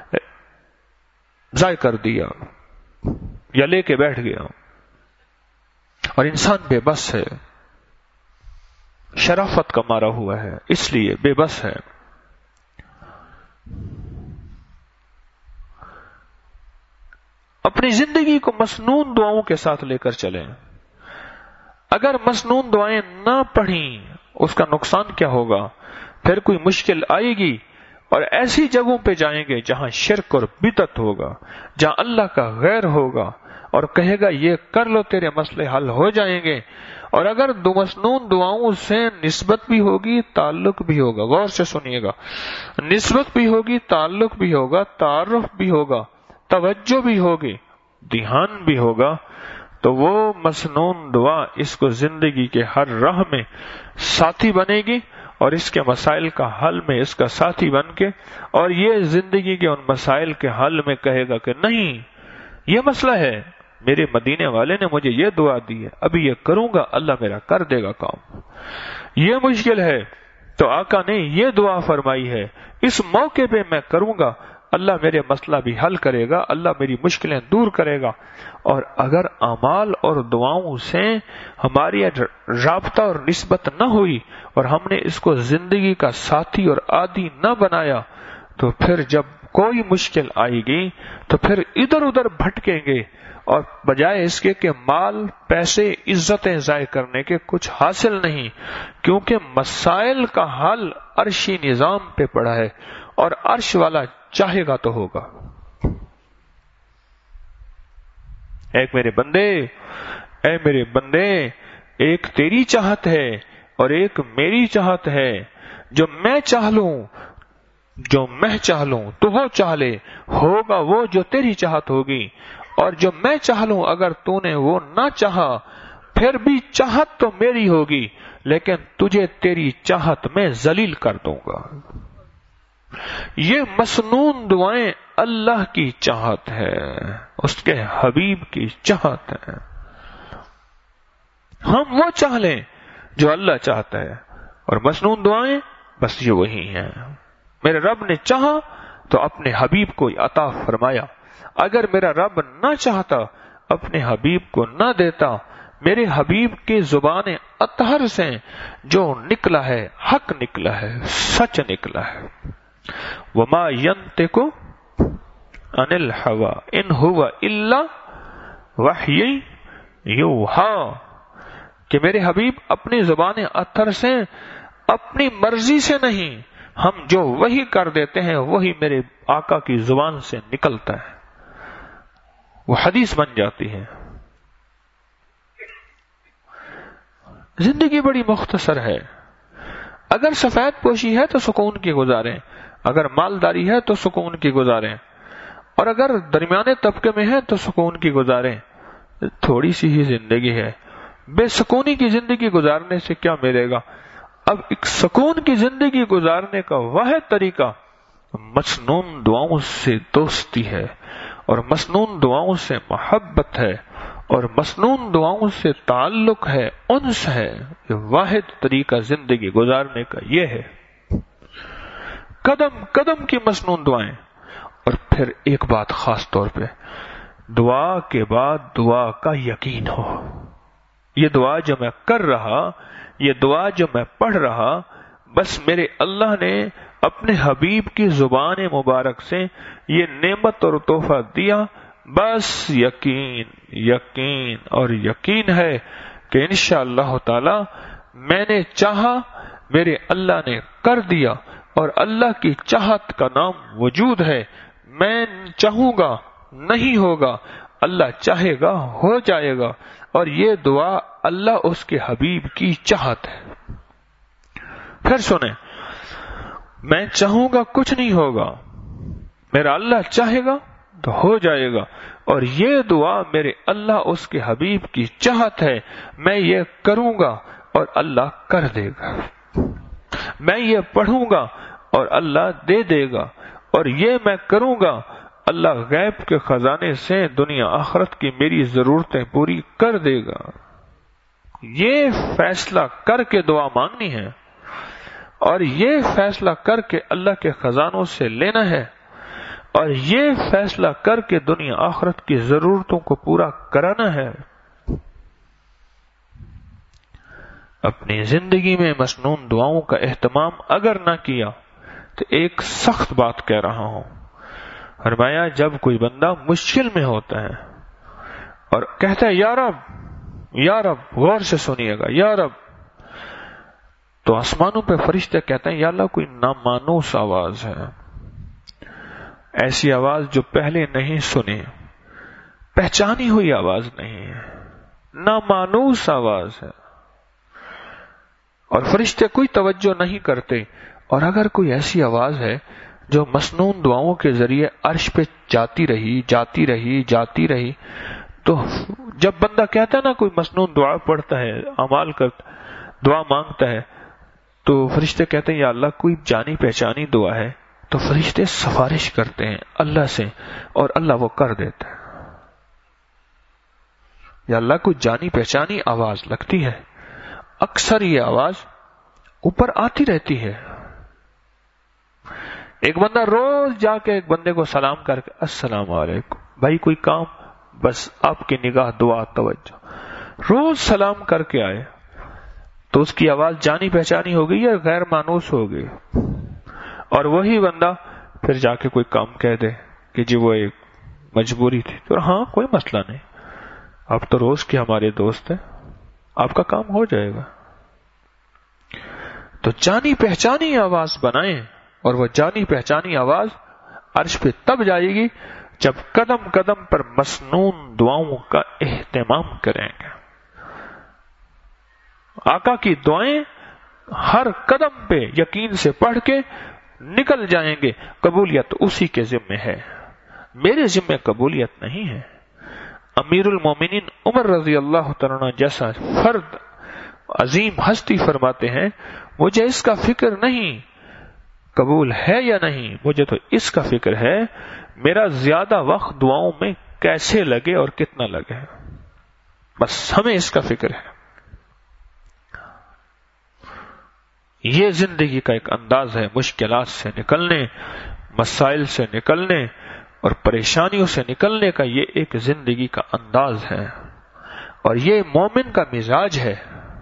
ضائع کر دیا یا لے کے بیٹھ گیا۔ اور انسان بے بس ہے، شرافت کا مارا ہوا ہے، اس لیے بے بس ہے۔ اپنی زندگی کو مسنون دعاؤں کے ساتھ لے کر چلیں۔ اگر مسنون دعائیں نہ پڑھیں اس کا نقصان کیا ہوگا؟ پھر کوئی مشکل آئے گی اور ایسی جگہوں پہ جائیں گے جہاں شرک اور بدعت ہوگا، جہاں اللہ کا غیر ہوگا، اور کہے گا یہ کر لو تیرے مسئلے حل ہو جائیں گے۔ اور اگر مسنون دعاؤں سے نسبت بھی ہوگی، تعلق بھی ہوگا، غور سے سنیے گا، نسبت بھی ہوگی، تعلق بھی ہوگا، تعارف بھی ہوگا، توجہ بھی ہوگی، دھیان بھی ہوگا، تو وہ مسنون دعا اس کو زندگی کے ہر راہ میں ساتھی بنے گی، اور اس کے مسائل کا حل میں اس کا ساتھی بن کے، اور یہ زندگی کے ان مسائل کے حل میں کہے گا کہ نہیں، یہ مسئلہ ہے، میرے مدینے والے نے مجھے یہ دعا دی ہے، ابھی یہ کروں گا اللہ میرا کر دے گا کام، یہ مشکل ہے تو آقا نے یہ دعا فرمائی ہے، اس موقع پہ میں کروں گا، اللہ میرے مسئلہ بھی حل کرے گا، اللہ میری مشکلیں دور کرے گا۔ اور اگر اعمال اور دعاؤں سے ہماری رابطہ اور نسبت نہ ہوئی اور ہم نے اس کو زندگی کا ساتھی اور عادی نہ بنایا، تو پھر جب کوئی مشکل آئے گی تو پھر ادھر ادھر بھٹکیں گے، اور بجائے اس کے کہ مال، پیسے، عزتیں ضائع کرنے کے کچھ حاصل نہیں، کیونکہ مسائل کا حل عرشی نظام پہ پڑا ہے، اور عرش والا چاہے گا تو ہوگا۔ ایک میرے بندے، اے میرے بندے، ایک تیری چاہت ہے اور ایک میری چاہت ہے، جو میں چاہ لوں تو وہ چاہ لے، ہوگا وہ جو تیری چاہت ہوگی، اور جو میں چاہ لوں اگر تو نے وہ نہ چاہا، پھر بھی چاہت تو میری ہوگی، لیکن تجھے تیری چاہت میں ذلیل کر دوں گا۔ یہ مسنون دعائیں اللہ کی چاہت ہے، اس کے حبیب کی چاہت ہے۔ ہم وہ چاہ لیں جو اللہ چاہتا ہے، اور مسنون دعائیں بس یہ وہی ہیں۔ میرے رب نے چاہا تو اپنے حبیب کو عطا فرمایا، اگر میرا رب نہ چاہتا، اپنے حبیب کو نہ دیتا، میرے حبیب کی زبان اطہر سے جو نکلا ہے حق نکلا ہے، سچ نکلا ہے۔ وما ينطق عن الهوى ان هو الا وحی یوحی، کہ میرے حبیب اپنی زبان اطہر سے اپنی مرضی سے نہیں، ہم جو وحی کر دیتے ہیں وہی میرے آقا کی زبان سے نکلتا ہے، وہ حدیث بن جاتی ہے۔ زندگی بڑی مختصر ہے، اگر سفید پوشی ہے تو سکون کی گزاریں، اگر مالداری ہے تو سکون کی گزاریں، اور اگر درمیانے طبقے میں ہے تو سکون کی گزاریں۔ تھوڑی سی ہی زندگی ہے، بے سکونی کی زندگی گزارنے سے کیا ملے گا؟ اب ایک سکون کی زندگی گزارنے کا واحد طریقہ مسنون دعاؤں سے دوستی ہے، اور مسنون دعاؤں سے محبت ہے، اور مسنون دعاؤں سے تعلق ہے، انس ہے۔ یہ واحد طریقہ زندگی گزارنے کا یہ ہے، قدم قدم کی مسنون دعائیں۔ اور پھر ایک بات خاص طور پہ، دعا کے بعد دعا کا یقین ہو، یہ دعا جو میں کر رہا، یہ دعا جو میں پڑھ رہا، بس میرے اللہ نے اپنے حبیب کی زبان مبارک سے یہ نعمت اور تحفہ دیا، بس یقین یقین اور یقین ہے کہ انشاءاللہ تعالی میں نے چاہا، میرے اللہ نے کر دیا، اور اللہ کی چاہت کا نام وجود ہے۔ میں چاہوں گا نہیں ہوگا، اللہ چاہے گا ہو جائے گا، اور یہ دعا اللہ اس کے حبیب کی چاہت ہے۔ پھر سنیں، میں چاہوں گا کچھ نہیں ہوگا، میرا اللہ چاہے گا تو ہو جائے گا، اور یہ دعا میرے اللہ اس کے حبیب کی چاہت ہے، میں یہ کروں گا اور اللہ کر دے گا، میں یہ پڑھوں گا اور اللہ دے دے گا، اور یہ میں کروں گا، اللہ غیب کے خزانے سے دنیا آخرت کی میری ضرورتیں پوری کر دے گا۔ یہ فیصلہ کر کے دعا مانگنی ہے، اور یہ فیصلہ کر کے اللہ کے خزانوں سے لینا ہے، اور یہ فیصلہ کر کے دنیا آخرت کی ضرورتوں کو پورا کرانا ہے۔ اپنی زندگی میں مسنون دعاؤں کا اہتمام اگر نہ کیا تو ایک سخت بات کہہ رہا ہوں، فرمایا جب کوئی بندہ مشکل میں ہوتا ہے اور کہتا ہے یا رب، غور سے سنیے گا، یا رب، تو آسمانوں پہ فرشتے کہتے ہیں یا اللہ کوئی نامانوس آواز ہے، ایسی آواز جو پہلے نہیں سنی، پہچانی ہوئی آواز نہیں ہے، نامانوس آواز ہے، اور فرشتے کوئی توجہ نہیں کرتے۔ اور اگر کوئی ایسی آواز ہے جو مسنون دعاؤں کے ذریعے عرش پہ جاتی رہی تو جب بندہ کہتا ہے نا کوئی مسنون دعا پڑھتا ہے، اعمال کرتا، دعا مانگتا ہے، تو فرشتے کہتے ہیں یا اللہ کوئی جانی پہچانی دعا ہے، تو فرشتے سفارش کرتے ہیں اللہ سے اور اللہ وہ کر دیتا ہے۔ یا اللہ کوئی جانی پہچانی آواز لگتی ہے، اکثر یہ آواز اوپر آتی رہتی ہے۔ ایک بندہ روز جا کے ایک بندے کو سلام کر کے السلام علیکم، بھائی کوئی کام، بس آپ کی نگاہ دعا توجہ، روز سلام کر کے آئے تو اس کی آواز جانی پہچانی ہو گئی یا غیر مانوس ہو گئی، اور وہی بندہ پھر جا کے کوئی کام کہہ دے کہ جی وہ ایک مجبوری تھی، تو ہاں کوئی مسئلہ نہیں، آپ تو روز کے ہمارے دوست ہیں، آپ کا کام ہو جائے گا۔ تو جانی پہچانی آواز بنائیں، اور وہ جانی پہچانی آواز عرش پہ تب جائے گی جب قدم قدم پر مسنون دعاؤں کا اہتمام کریں گے۔ آقا کی دعائیں ہر قدم پہ یقین سے پڑھ کے نکل جائیں گے، قبولیت اسی کے ذمے ہے، میرے ذمے قبولیت نہیں ہے۔ امیر المومنین عمر رضی اللہ تعالیٰ عنہ جیسا فرد عظیم ہستی فرماتے ہیں مجھے اس کا فکر نہیں قبول ہے یا نہیں، مجھے تو اس کا فکر ہے میرا زیادہ وقت دعاؤں میں کیسے لگے اور کتنا لگے، بس ہمیں اس کا فکر ہے۔ یہ زندگی کا ایک انداز ہے، مشکلات سے نکلنے، مسائل سے نکلنے اور پریشانیوں سے نکلنے کا یہ ایک زندگی کا انداز ہے، اور یہ مومن کا مزاج ہے۔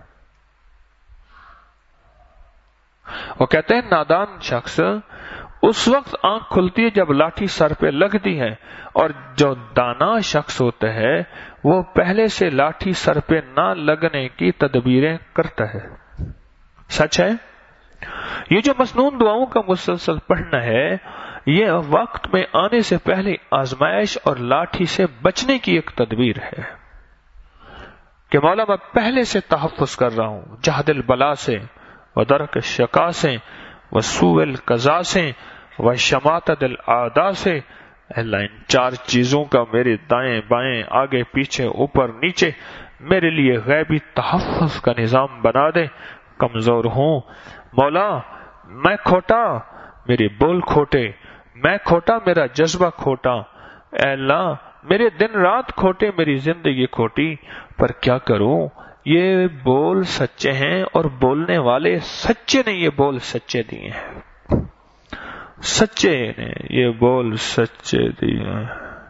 وہ کہتے ہیں نادان شخص اس وقت آنکھ کھلتی ہے جب لاٹھی سر پہ لگتی ہے، اور جو دانا شخص ہوتا ہے وہ پہلے سے لاٹھی سر پہ نہ لگنے کی تدبیریں کرتا ہے۔ سچ ہے، یہ جو مسنون دعاؤں کا مسلسل پڑھنا ہے یہ وقت میں آنے سے پہلے آزمائش اور لاٹھی سے بچنے کی ایک تدبیر ہے کہ مولا میں پہلے سے تحفظ کر رہا ہوں جہد البلا سے، ودرک الشقا سے، وسوء القضاء سے، وشماتت الاعداء سے۔ اللہ ان چار چیزوں کا میرے دائیں بائیں آگے پیچھے اوپر نیچے میرے لیے غیبی تحفظ کا نظام بنا دے۔ کمزور ہوں مولا، میں کھوٹا، میرے بول کھوٹے، میں کھوٹا، میرا جذبہ کھوٹا، اے اللہ میرے دن رات کھوٹے، میری زندگی کھوٹی، پر کیا کروں، یہ بول سچے ہیں اور بولنے والے سچے نے یہ بول سچے دیے ہیں، سچے نے یہ بول سچے دیے ہیں،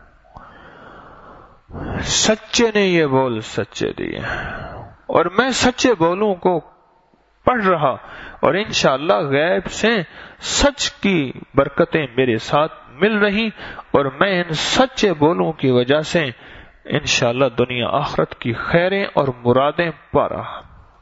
سچے نے یہ بول سچے دیے ہیں، اور میں سچے بولوں کو پڑھ رہا، اور انشاءاللہ غیب سے سچ کی برکتیں میرے ساتھ مل رہی، اور میں ان سچے بولوں کی وجہ سے انشاءاللہ دنیا آخرت کی خیریں اور مرادیں پا رہا۔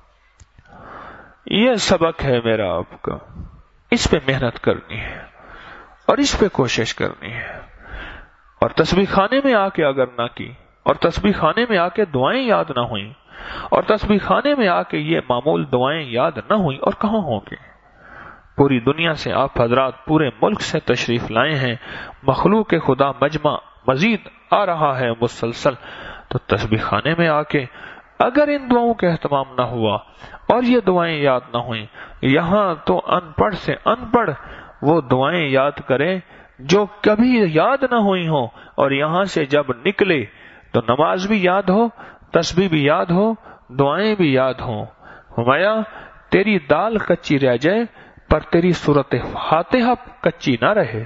یہ سبق ہے میرا آپ کا، اس پہ محنت کرنی ہے اور اس پہ کوشش کرنی ہے، اور تسبیح خانے میں آ کے اگر نہ کی، اور تسبیح خانے میں آ کے دعائیں یاد نہ ہوئیں، اور تسبیح خانے میں آ کے یہ معمول دعائیں یاد نہ ہوئیں، اور کہاں ہوں گے؟ پوری دنیا سے آپ حضرات پورے ملک سے تشریف لائے ہیں، مخلوق خدا مجمع مزید آ رہا ہے مسلسل، تو تسبیح خانے میں آ کے اگر ان دعاؤں کا اہتمام نہ ہوا اور یہ دعائیں یاد نہ ہوئیں، یہاں تو ان پڑھ سے ان پڑھ وہ دعائیں یاد کریں جو کبھی یاد نہ ہوئی ہوں، اور یہاں سے جب نکلے تو نماز بھی یاد ہو، تسبیح بھی یاد ہو، دعائیں بھی یاد ہوں۔ ہمایا تیری دال کچی رہ جائے پر تیری سورت فاتحہ کچی نہ رہے۔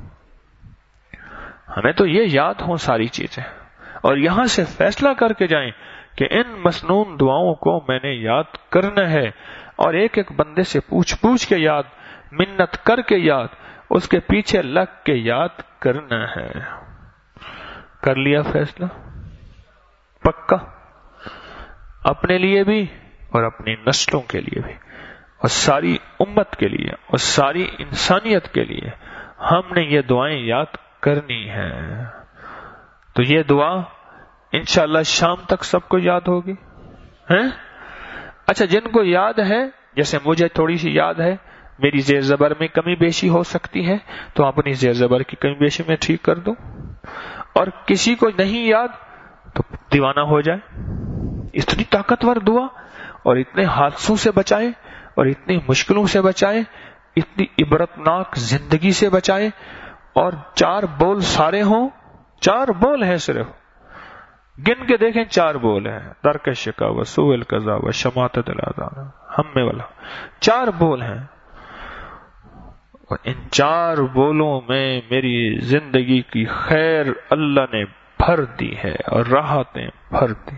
ہمیں تو یہ یاد ہوں ساری چیزیں، اور یہاں سے فیصلہ کر کے جائیں کہ ان مسنون دعاؤں کو میں نے یاد کرنا ہے، اور ایک ایک بندے سے پوچھ کے یاد، منت کر کے یاد، اس کے پیچھے لگ کے یاد کرنا ہے۔ کر لیا فیصلہ پکا، اپنے لیے بھی اور اپنی نسلوں کے لیے بھی، اور ساری امت کے لیے اور ساری انسانیت کے لیے ہم نے یہ دعائیں یاد کرنی ہے۔ تو یہ دعا انشاءاللہ شام تک سب کو یاد ہوگی ہیں؟ اچھا، جن کو یاد ہے، جیسے مجھے تھوڑی سی یاد ہے، میری زیر زبر میں کمی بیشی ہو سکتی ہے تو اپنی زیر زبر کی کمی بیشی میں ٹھیک کر دوں، اور کسی کو نہیں یاد تو دیوانہ ہو جائے. اتنی طاقتور دعا اور اتنے حادثوں سے بچائے اور اتنی مشکلوں سے بچائے, اتنی عبرتناک زندگی سے بچائے, اور 4 بول سارے ہوں. 4 بول ہیں صرف, گن کے دیکھیں 4 بول ہیں. ترک شکاوہ, سوء القضا و شماتت الاذان, ہم میں والا 4 بول ہیں. اور ان 4 بولوں میں میری زندگی کی خیر اللہ نے بھر دی ہے اور راحتیں بھر دی.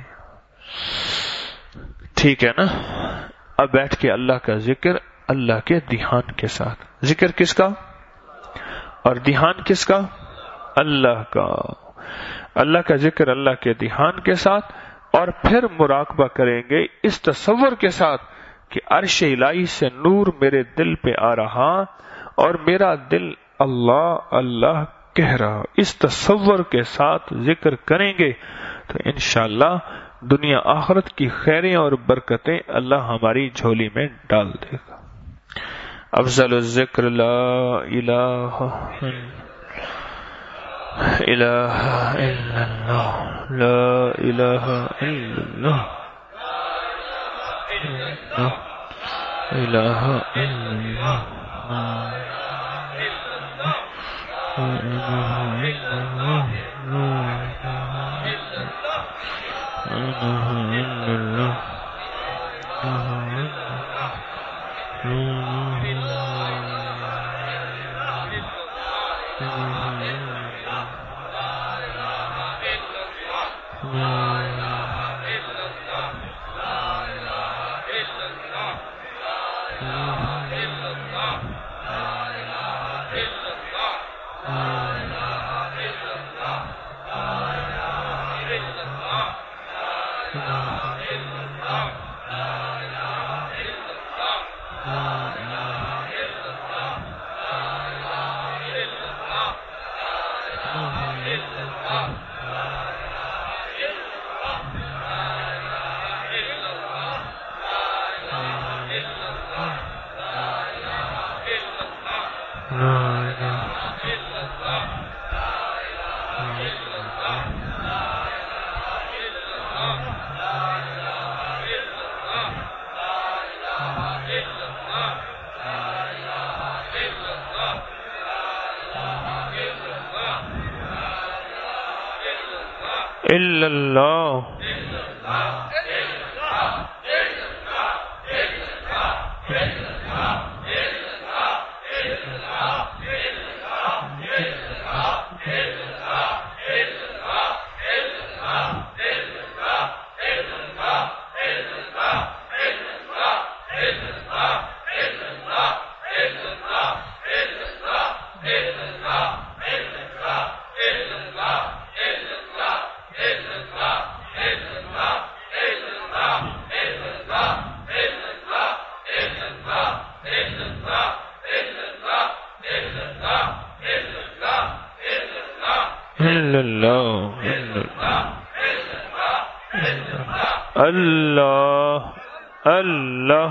ٹھیک ہے نا. اب بیٹھ کے اللہ کا ذکر اللہ کے دھیان کے ساتھ. ذکر کس کا اور دھیان کس کا؟ اللہ کا. اللہ کا ذکر اللہ کے دھیان کے ساتھ, اور پھر مراقبہ کریں گے اس تصور کے ساتھ کہ عرش الہی سے نور میرے دل پہ آ رہا اور میرا دل اللہ اللہ کہہ رہا. اس تصور کے ساتھ ذکر کریں گے تو انشاءاللہ دنیا آخرت کی خیریں اور برکتیں اللہ ہماری جھولی میں ڈال دے گا. افضل الذکر لا الہ الا اللہ, لا الہ الا اللہ, لا الہ الا اللہ, الا اللہ. اللہ اللہ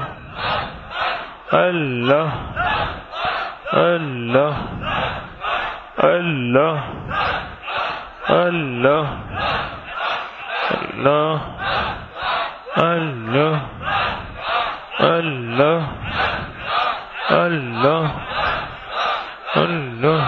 اللہ اللہ اللہ اللہ اللہ اللہ اللہ اللہ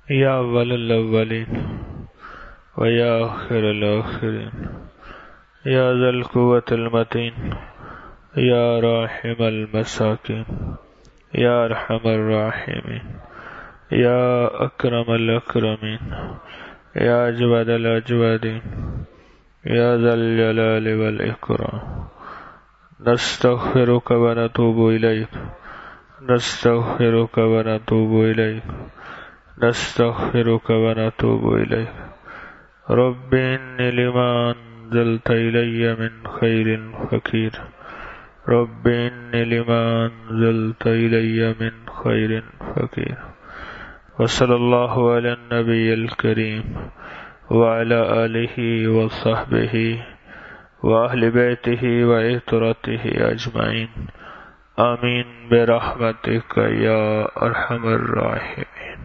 یا اول الاولین و یا آخر الاخرین یا ذا القوة المتین یا راحم المساکین یا ارحم الراحمین یا اکرم الاکرمین یا اجود الاجودین یا ذا الجلال والاکرام نستغفرک و نتوب الیک نستغفرک و نتوب الیک نستغفرک و نتوب الیک رب انی لما انزلت الی من خیر فقیر رب انی لما انزلت الی من خیر فقیر وصلی اللہ علی النبی الکریم وعلى آلہ وصحبہ وأهل بیتہ وعطرتہ اجمعین آمین برحمتک یا ارحم الراحمین.